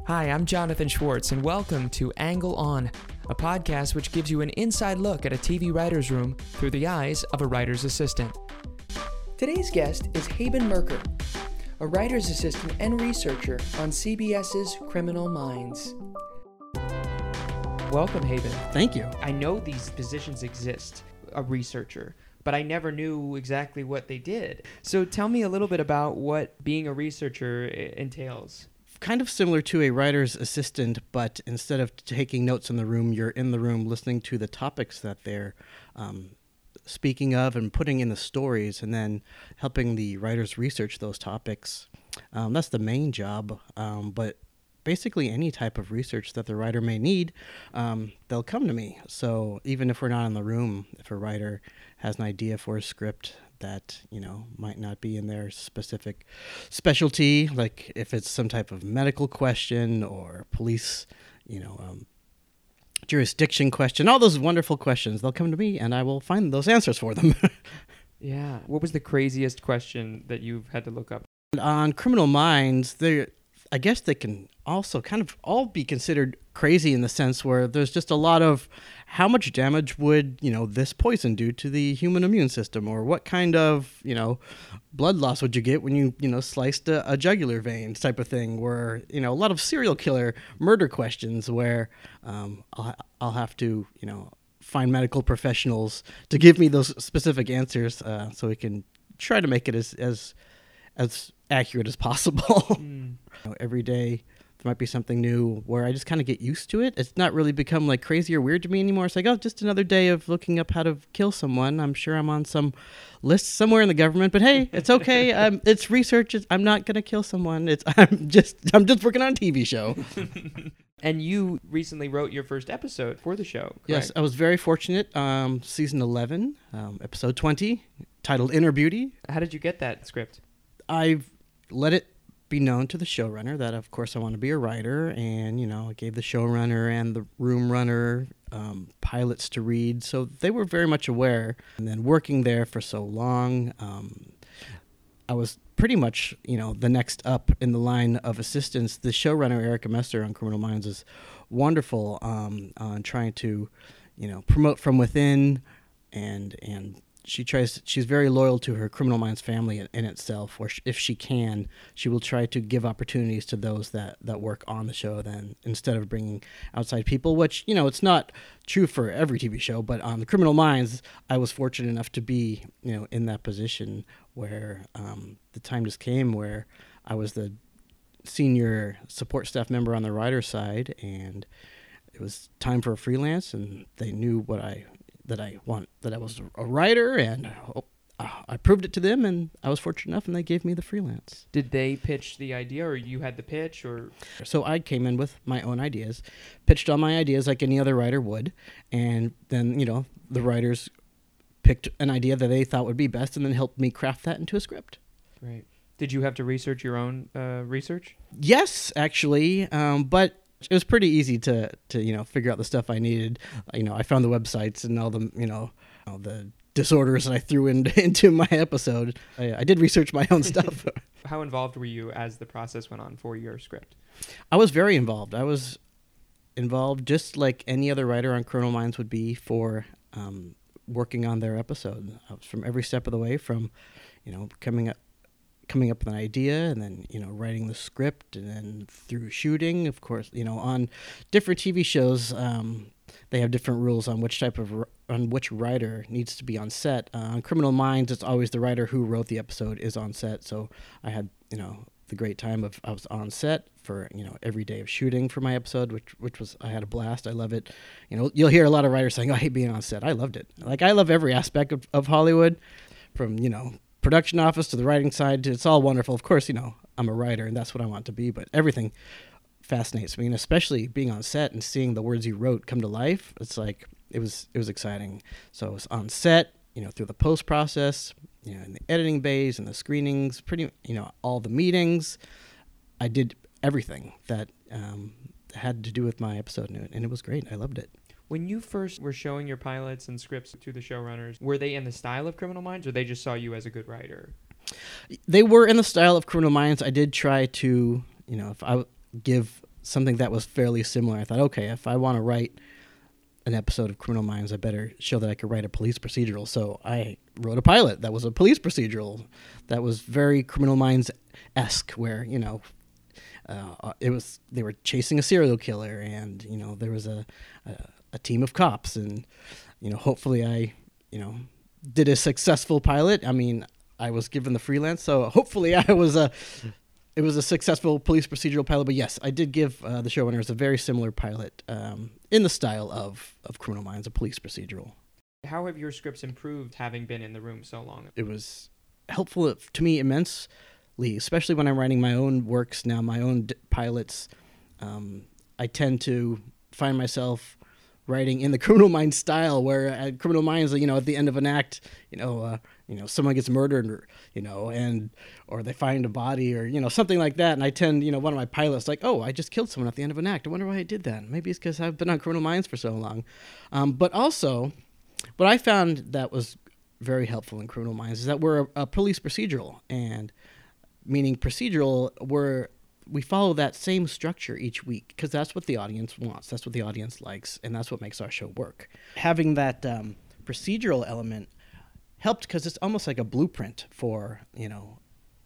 Hi, I'm Jonathan Schwartz, and welcome to Angle On, a podcast which gives you an inside look at a TV writer's room through the eyes of a writer's assistant. Today's guest is Haben Merker, a writer's assistant and researcher on CBS's Criminal Minds. Welcome, Haben. Thank you. I know these positions exist, a researcher, but I never knew exactly what they did. So tell me a little bit about what being a researcher entails. Kind of similar to a writer's assistant, but instead of taking notes in the room, you're in the room listening to the topics that they're speaking of and putting in the stories, and then helping the writers research those topics. That's the main job, but basically any type of research that the writer may need, they'll come to me. So even if we're not in the room, if a writer has an idea for a script that, might not be in their specific specialty, like if it's some type of medical question or police, jurisdiction question, all those wonderful questions, they'll come to me and I will find those answers for them. Yeah. What was the craziest question that you've had to look up? On Criminal Minds, I guess they can also kind of all be considered crazy in the sense where there's just a lot of how much damage would, this poison do to the human immune system, or what kind of, blood loss would you get when you, sliced a jugular vein type of thing, where, a lot of serial killer murder questions where I'll have to, find medical professionals to give me those specific answers so we can try to make it as accurate as possible. Every day there might be something new where I just kind of get used to it. It's not really become like crazy or weird to me anymore. It's like, just another day of looking up how to kill someone. I'm sure I'm on some list somewhere in the government, but hey, it's okay. It's research. I'm not gonna kill someone. I'm just working on a TV show. And you recently wrote your first episode for the show, correct? Yes, I was very fortunate. Season 11, episode 20, titled Inner Beauty. How did you get that script? I've let it be known to the showrunner that, of course, I want to be a writer, and, I gave the showrunner and the room runner pilots to read, so they were very much aware. And then working there for so long, I was pretty much, the next up in the line of assistants. The showrunner, Erica Messer, on Criminal Minds is wonderful on trying to, promote from within, and she's very loyal to her Criminal Minds family in itself, where if she can, she will try to give opportunities to those that work on the show then, instead of bringing outside people, which, it's not true for every TV show, but on the Criminal Minds, I was fortunate enough to be, in that position where the time just came where I was the senior support staff member on the writer's side, and it was time for a freelance, and they knew that I was a writer, and I proved it to them, and I was fortunate enough, and they gave me the freelance. Did they pitch the idea, or you had the pitch, or? So I came in with my own ideas, pitched all my ideas like any other writer would, and then, the writers picked an idea that they thought would be best, and then helped me craft that into a script. Right. Did you have to research your own research? Yes, actually, but it was pretty easy to figure out the stuff I needed. I found the websites and all the all the disorders that I threw into my episode. I did research my own stuff. How involved were you as the process went on for your script? I was very involved. I was involved just like any other writer on Criminal Minds would be for working on their episode. I was from every step of the way, from coming up with an idea, and then, writing the script, and then through shooting. Of course, on different TV shows, they have different rules on which writer needs to be on set. On Criminal Minds, it's always the writer who wrote the episode is on set. So I had, the great time of I was on set for, every day of shooting for my episode, which was, I had a blast. I love it. You'll hear a lot of writers saying, "Oh, I hate being on set." I loved it. Like, I love every aspect of Hollywood, from, production office to the writing side. It's all wonderful. Of course, I'm a writer and that's what I want to be, but everything fascinates me, and especially being on set and seeing the words you wrote come to life. It's like, it was exciting. So I was on set, through the post process, in the editing bays and the screenings, all the meetings. I did everything that had to do with my episode, and it was great. I loved it. When you first were showing your pilots and scripts to the showrunners, were they in the style of Criminal Minds, or they just saw you as a good writer? They were in the style of Criminal Minds. I did try to, if I give something that was fairly similar. I thought, okay, if I want to write an episode of Criminal Minds, I better show that I could write a police procedural. So I wrote a pilot that was a police procedural that was very Criminal Minds-esque, where, you know, they were chasing a serial killer, and, you know, there was a team of cops, and, you know, hopefully I, you know, did a successful pilot. I mean, I was given the freelance, so hopefully it was a successful police procedural pilot. But yes, I did give the showrunners a very similar pilot in the style of Criminal Minds, a police procedural. How have your scripts improved having been in the room so long? It was helpful to me immensely, especially when I'm writing my own works now, my own pilots. I tend to find myself writing in the Criminal Minds style, where at Criminal Minds, you know, at the end of an act, you know, someone gets murdered, or, you know, or they find a body, or, you know, something like that. And I tend, you know, one of my pilots, like, oh, I just killed someone at the end of an act. I wonder why I did that. Maybe it's because I've been on Criminal Minds for so long. But also, what I found that was very helpful in Criminal Minds is that we're a police procedural, and meaning procedural, we follow that same structure each week, because that's what the audience wants, that's what the audience likes, and that's what makes our show work. Having that procedural element helped, because it's almost like a blueprint for, you know,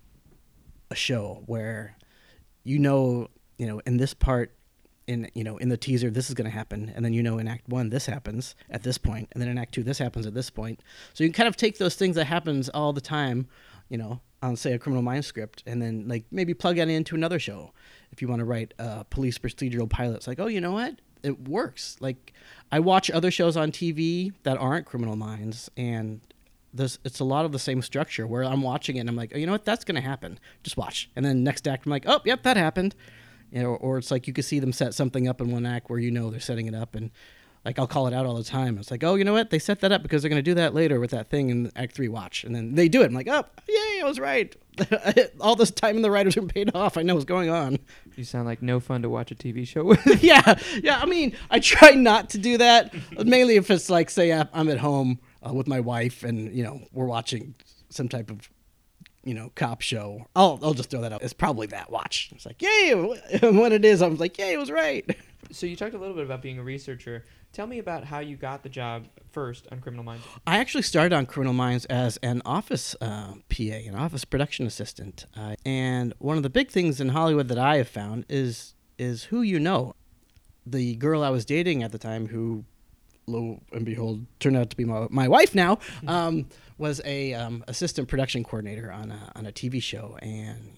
a show where, you know, in this part, in the teaser, this is going to happen, and then, you know, in Act 1, this happens at this point, and then in Act 2, this happens at this point. So you can kind of take those things that happens all the time, you know, on, say, a Criminal Minds script, and then, like, maybe plug that into another show. If you want to write a police procedural pilot, it's like, oh, you know what? It works. Like, I watch other shows on TV that aren't Criminal Minds, and it's a lot of the same structure, where I'm watching it and I'm like, oh, you know what? That's going to happen. Just watch. And then next act, I'm like, oh, yep, that happened. You know, or it's like you can see them set something up in one act where, you know, they're setting it up, and like I'll call it out all the time. It's like, oh, you know what? They set that up because they're going to do that later with that thing in Act 3, watch. And then they do it. I'm like, oh, yay, I was right. All this time in the writers room paid off. I know what's going on. You sound like no fun to watch a TV show with. Yeah. I mean, I try not to do that, mainly if it's like, say, I'm at home with my wife, and, you know, we're watching some type of, you know, cop show. I'll just throw that out. It's probably that. Watch. It's like, yay. When it is, I'm like, yay, it was right. So you talked a little bit about being a researcher. Tell me about how you got the job first on Criminal Minds. I actually started on Criminal Minds as an office PA, an office production assistant. And one of the big things in Hollywood that I have found is who you know. The girl I was dating at the time, who, lo and behold, turned out to be my wife now, was a assistant production coordinator on a TV show, and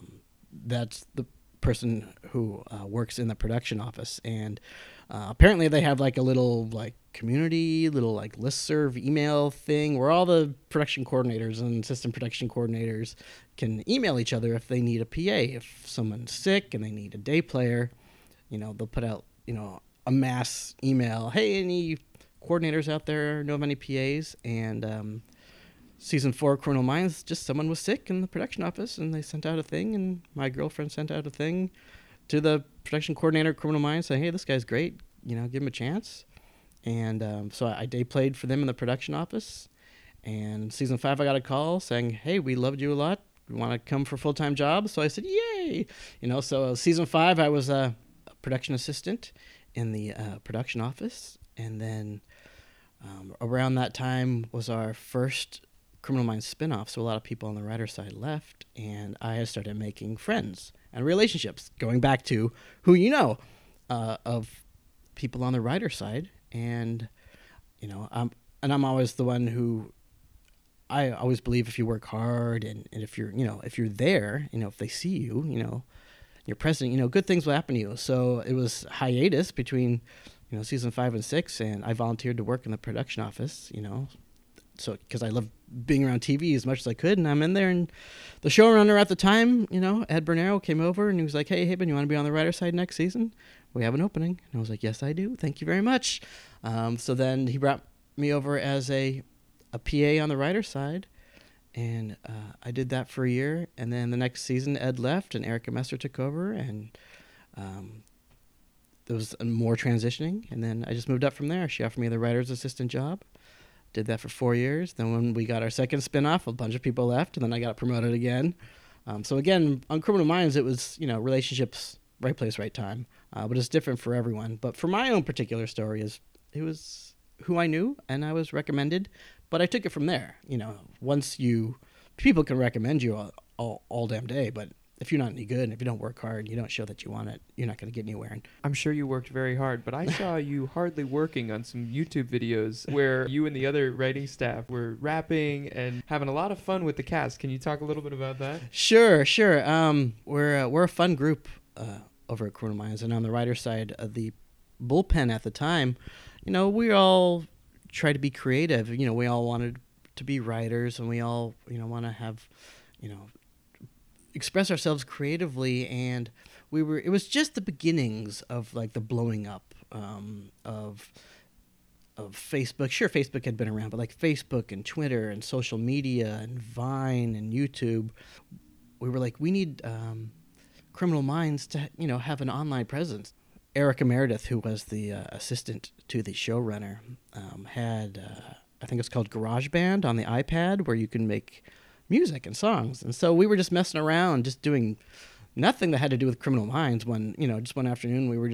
that's the person who works in the production office. And apparently they have like a little like community, little like listserv email thing where all the production coordinators and assistant production coordinators can email each other if they need a PA. If someone's sick and they need a day player, you know, they'll put out, you know, a mass email. Hey, any coordinators out there know of any PAs? And season 4 Criminal Minds, just someone was sick in the production office, and they sent out a thing, and my girlfriend sent out a thing to the production coordinator of Criminal Minds saying, hey, this guy's great, you know, give him a chance. And so I day played for them in the production office. And season 5, I got a call saying, hey, we loved you a lot. We want to come for a full-time job. So I said, yay. You know, so season 5, I was a production assistant in the production office. And then around that time was our first Criminal Minds spinoff, so a lot of people on the writer side left, and I started making friends and relationships, going back to who you know of people on the writer side. And you know, I'm always the one who, I always believe if you work hard and if you're, you know, if you're there, you know, if they see you, you know, you're present, you know, good things will happen to you. So it was hiatus between, you know, season 5 and 6, and I volunteered to work in the production office, you know, so because I love being around TV as much as I could, and I'm in there. And the showrunner at the time, you know, Ed Bernero, came over and he was like, hey, Haben, you want to be on the writer side next season? We have an opening. And I was like, yes, I do. Thank you very much. So then he brought me over as a PA on the writer side, and I did that for a year. And then the next season, Ed left and Erica Messer took over, and there was more transitioning. And then I just moved up from there. She offered me the writer's assistant job. Did that for 4 years. Then when we got our second spinoff, a bunch of people left, and then I got promoted again. So again, on Criminal Minds, it was, you know, relationships right place, right time. But it's different for everyone. But for my own particular story, it was who I knew, and I was recommended. But I took it from there. People can recommend you all damn day, but if you're not any good and if you don't work hard and you don't show that you want it, you're not going to get anywhere. And I'm sure you worked very hard, but I saw you hardly working on some YouTube videos where you and the other writing staff were rapping and having a lot of fun with the cast. Can you talk a little bit about that? Sure. We're a fun group over at Criminal Minds, and on the writer side of the bullpen at the time, we all try to be creative. We all wanted to be writers, and we all want to have express ourselves creatively, and it was just the beginnings of like the blowing up of Facebook. Sure, Facebook had been around, but like Facebook and Twitter and social media and Vine and YouTube, we were like, we need Criminal Minds to have an online presence. Erica Meredith, who was the assistant to the showrunner, had I think it's called GarageBand on the iPad, where you can make music and songs. And so we were just messing around, just doing nothing that had to do with Criminal Minds. Just one afternoon, we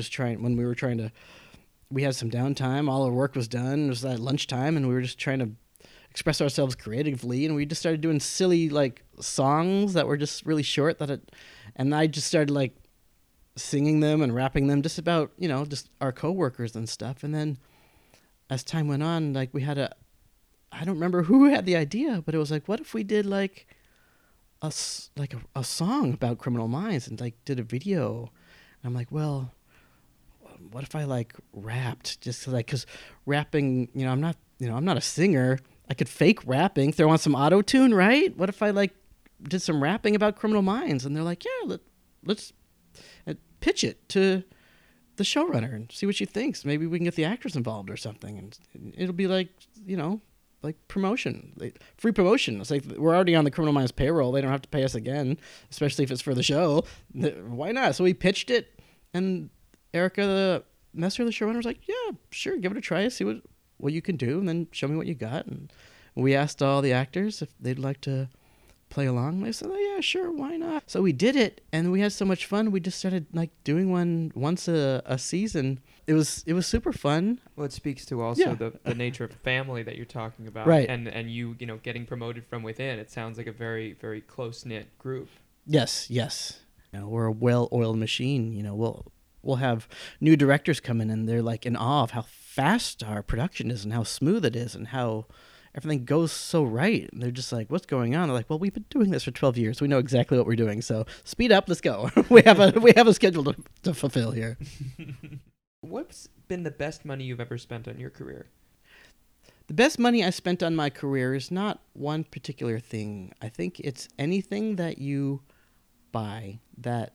had some downtime, all our work was done, it was at lunchtime, and we were just trying to express ourselves creatively, and we just started doing silly like songs that were just really short and I just started like singing them and rapping them just about, just our coworkers and stuff. And then as time went on, like we had I don't remember who had the idea, but it was like, what if we did like a song about Criminal Minds and like did a video? And I'm like, well, what if I like rapped, just like, cause rapping, I'm not a singer. I could fake rapping, throw on some auto tune, right? What if I like did some rapping about Criminal Minds? And they're like, yeah, let's pitch it to the showrunner and see what she thinks. Maybe we can get the actors involved or something, and it'll be like, like promotion, free promotion. It's like we're already on the Criminal Minds payroll. They don't have to pay us again, especially if it's for the show. Why not? So we pitched it, and Erica Messer, the showrunner, was like, yeah, sure, give it a try, see what you can do, and then show me what you got. And we asked all the actors if they'd like to play along. They said, oh, yeah, sure, why not? So we did it, and we had so much fun. We just started like doing one once a season. It was super fun. Well, it speaks to also the nature of family that you're talking about, right? And you getting promoted from within. It sounds like a very, very close knit group. Yes. We're a well-oiled machine. We'll have new directors come in, and they're like in awe of how fast our production is and how smooth it is and how everything goes so right. And they're just like, what's going on? They're like, well, we've been doing this for 12 years. We know exactly what we're doing. So speed up. Let's go. we have a schedule to fulfill here. What's been the best money you've ever spent on your career? The best money I spent on my career is not one particular thing. I think it's anything that you buy that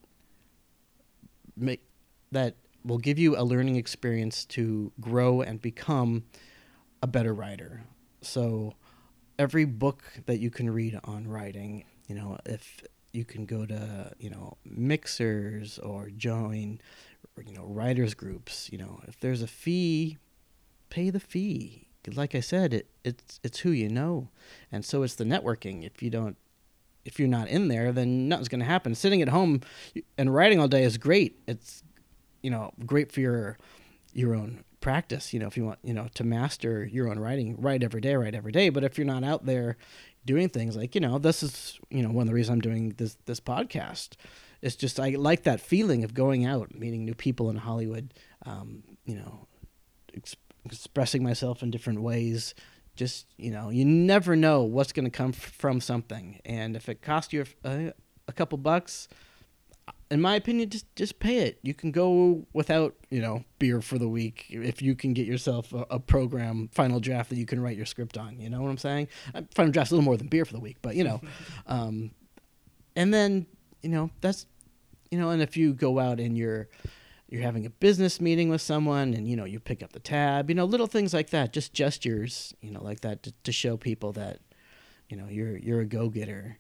will give you a learning experience to grow and become a better writer. So every book that you can read on writing, if you can go to, Mixers or join, writers groups, if there's a fee, pay the fee. Like I said, it's who you know. And so it's the networking. If you're not in there, then nothing's going to happen. Sitting at home and writing all day is great. It's, great for your own practice. If you want, to master your own writing, write every day. But if you're not out there doing things like, this is, one of the reasons I'm doing this podcast. It's just, I like that feeling of going out, meeting new people in Hollywood, expressing myself in different ways. Just, you never know what's going to come from something. And if it costs you a couple bucks, in my opinion, just pay it. You can go without, beer for the week if you can get yourself a program, Final Draft, that you can write your script on. You know what I'm saying? Final Draft's a little more than beer for the week, but, and then, that's, and if you go out and you're having a business meeting with someone and, you pick up the tab, little things like that, just gestures, like that to show people that, you're a go-getter.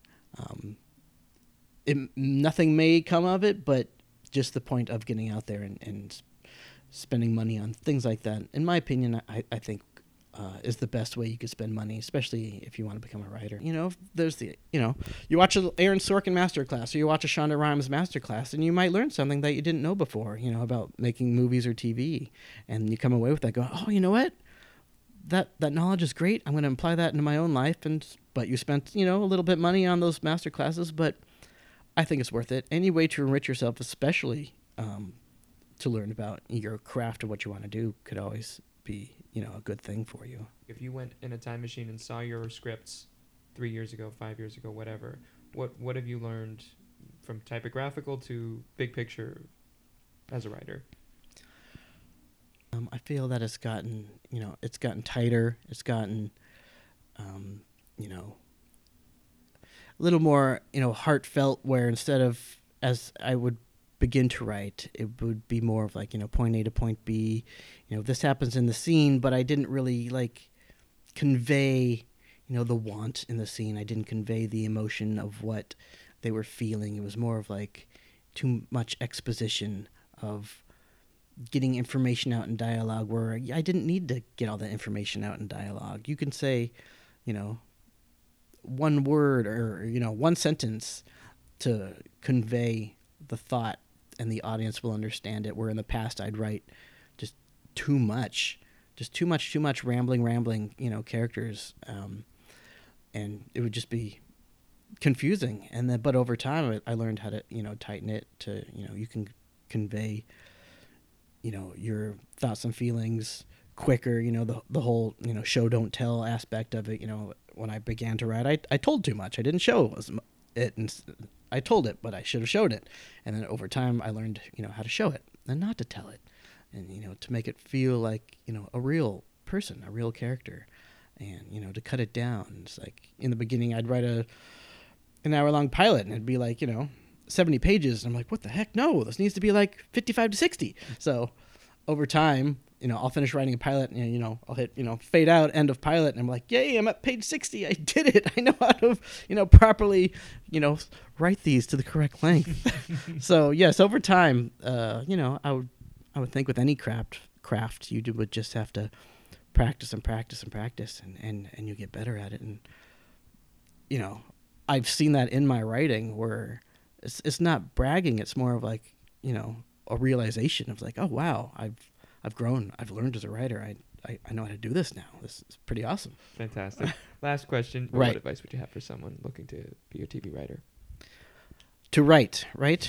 Nothing may come of it, but just the point of getting out there and spending money on things like that, in my opinion, I think is the best way you could spend money, especially if you want to become a writer. There's you watch an Aaron Sorkin masterclass or you watch a Shonda Rhimes masterclass, and you might learn something that you didn't know before, about making movies or TV, and you come away with that going, oh, you know what? That knowledge is great. I'm going to apply that into my own life, but you spent a little bit money on those masterclasses, but I think it's worth it. Any way to enrich yourself, especially to learn about your craft or what you want to do, could always be a good thing for you. If you went in a time machine and saw your scripts 3 years ago, 5 years ago, whatever, what have you learned from typographical to big picture as a writer? I feel that it's gotten tighter. It's gotten a little more heartfelt, where instead of, as I would begin to write, it would be more of like, point A to point B, this happens in the scene, but I didn't really convey, the want in the scene. I didn't convey the emotion of what they were feeling. It was more of too much exposition of getting information out in dialogue, where I didn't need to get all that information out in dialogue. You can say, one word or, one sentence to convey the thought, and the audience will understand it. Where in the past I'd write just too much rambling, characters, and it would just be confusing. And then, but over time, I learned how to, tighten it to, you can convey, your thoughts and feelings quicker. The whole, show don't tell aspect of it. When I began to write, I told too much. I didn't show it, and I told it, but I should have showed it. And then over time, I learned, how to show it and not to tell it, and to make it feel like a real person, a real character, and to cut it down. It's like in the beginning, I'd write an hour-long pilot, and it'd be 70 pages, and I'm like, what the heck? No, this needs to be 55 to 60. So over time, I'll finish writing a pilot, and I'll hit fade out, end of pilot, and I'm like, yay, I'm at page 60. I did it. I know how to properly write these to the correct length. So yes, over time, I would think with any craft you would just have to practice and practice and practice, and you get better at it. And I've seen that in my writing, where it's not bragging. It's more of a realization of oh wow, I've grown. I've learned as a writer. I know how to do this now. This is pretty awesome. Fantastic. Last question. Right. What advice would you have for someone looking to be a TV writer? To write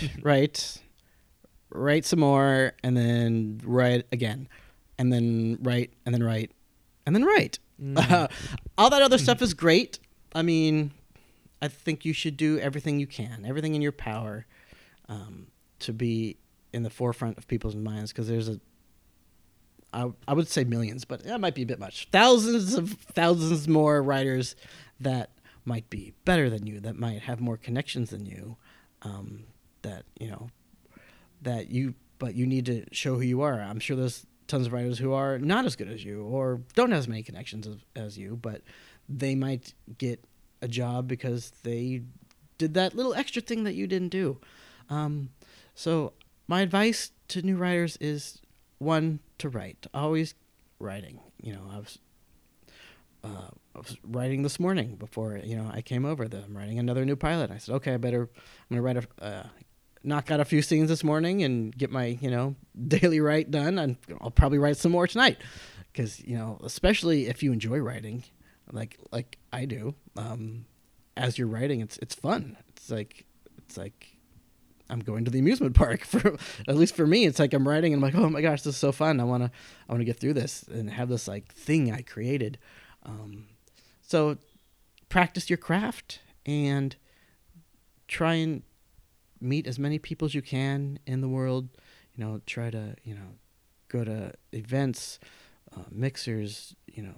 some more, and then write again, and then write, and then write, and then write. All that other stuff is great. I mean, I think you should do everything you can, everything in your power, to be in the forefront of people's minds, because there's I would say millions, but that might be a bit much. Thousands more writers that might be better than you, that might have more connections than you, but you need to show who you are. I'm sure there's tons of writers who are not as good as you, or don't have as many connections as you, but they might get a job because they did that little extra thing that you didn't do. So my advice to new writers is, one, to write. Always writing. I was writing this morning before I came over. I'm writing another new pilot. I said, okay, I'm gonna write knock out a few scenes this morning and get my daily write done, and I'll probably write some more tonight, because especially if you enjoy writing, like I do. As you're writing, it's fun. It's like I'm going to the amusement park. At least for me, it's like I'm writing and I'm like, oh my gosh, this is so fun. I want to get through this and have this thing I created. So practice your craft and try and meet as many people as you can in the world. Try to go to events, mixers.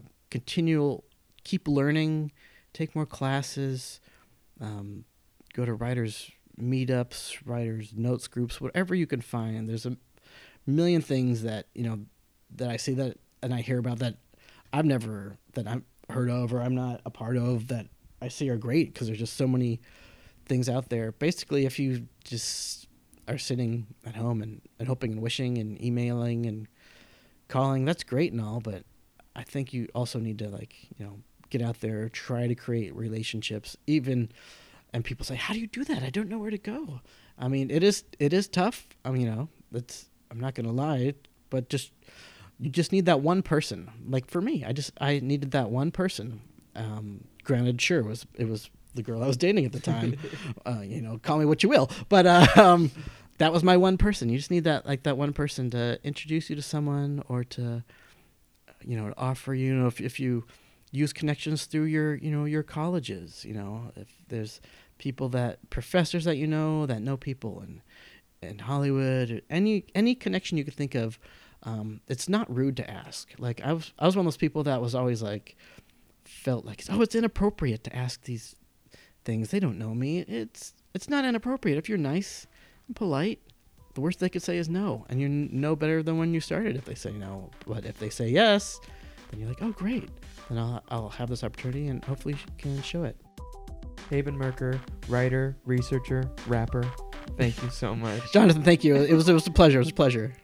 Keep learning, take more classes, go to writers' meetups, writers' notes groups, whatever you can find. There's a million things that that I see that and I hear about that I've heard of, or I'm not a part of, that I see are great, because there's just so many things out there. Basically, if you just are sitting at home and hoping and wishing and emailing and calling, that's great and all, but I think you also need to get out there, try to create relationships, and people say, how do you do that? I don't know where to go. I mean, it is tough. I mean, I'm not going to lie, but you just need that one person. Like for me, I needed that one person. Granted, sure, it was the girl I was dating at the time. Call me what you will, but that was my one person. You just need that one person to introduce you to someone, or to offer if you use connections through your colleges. If there's professors that know people in Hollywood, or any connection you could think of. It's not rude to ask. Like I was one of those people that was always felt like, oh, it's inappropriate to ask these things. They don't know me. It's not inappropriate if you're nice and polite. The worst they could say is no, and you know better than when you started if they say no. But if they say yes, then you're like, oh, great. Then I'll have this opportunity, and hopefully can show it. Haben Merker, writer, researcher, rapper. Thank you so much, Jonathan. Thank you. It was a pleasure.